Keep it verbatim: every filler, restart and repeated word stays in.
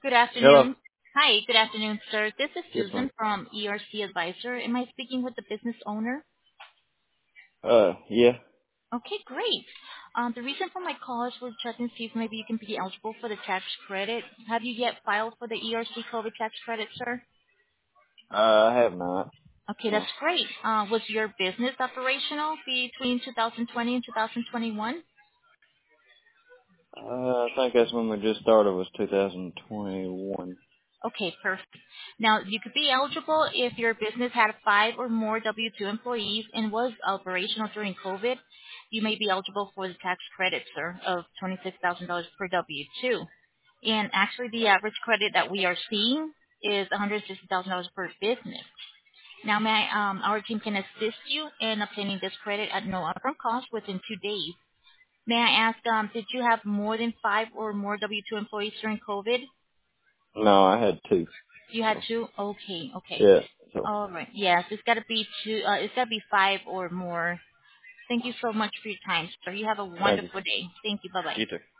Good Hello. afternoon. Hi, good afternoon, sir. This is Yes, ma'am. Susan from E R C Advisor. Am I speaking with the business owner? Uh, yeah. Okay, great. Um, the reason for my call is we're checking to see if maybe you can be eligible for the tax credit. Have you yet filed for the E R C COVID tax credit, sir? Uh, I have not. Okay, that's No. great. Uh, was your business operational between two thousand twenty and two thousand twenty-one? Uh, I think that's when we just started was two thousand twenty-one. Okay, perfect. Now, you could be eligible if your business had five or more W two employees and was operational during COVID. You may be eligible for the tax credit, sir, of twenty-six thousand dollars per W two. And actually, the average credit that we are seeing is one hundred sixty thousand dollars per business. Now, may I, um, our team can assist you in obtaining this credit at no upfront cost within two days. May I ask, um, did you have more than five or more W two employees during COVID? No, I had two. You had So, two? Okay, okay. yeah. So, All right. Yes, it's got to be two. Uh, it's got to be five or more. Thank you so much for your time, sir. You have a thank you. wonderful day. Thank you. Bye bye. You too.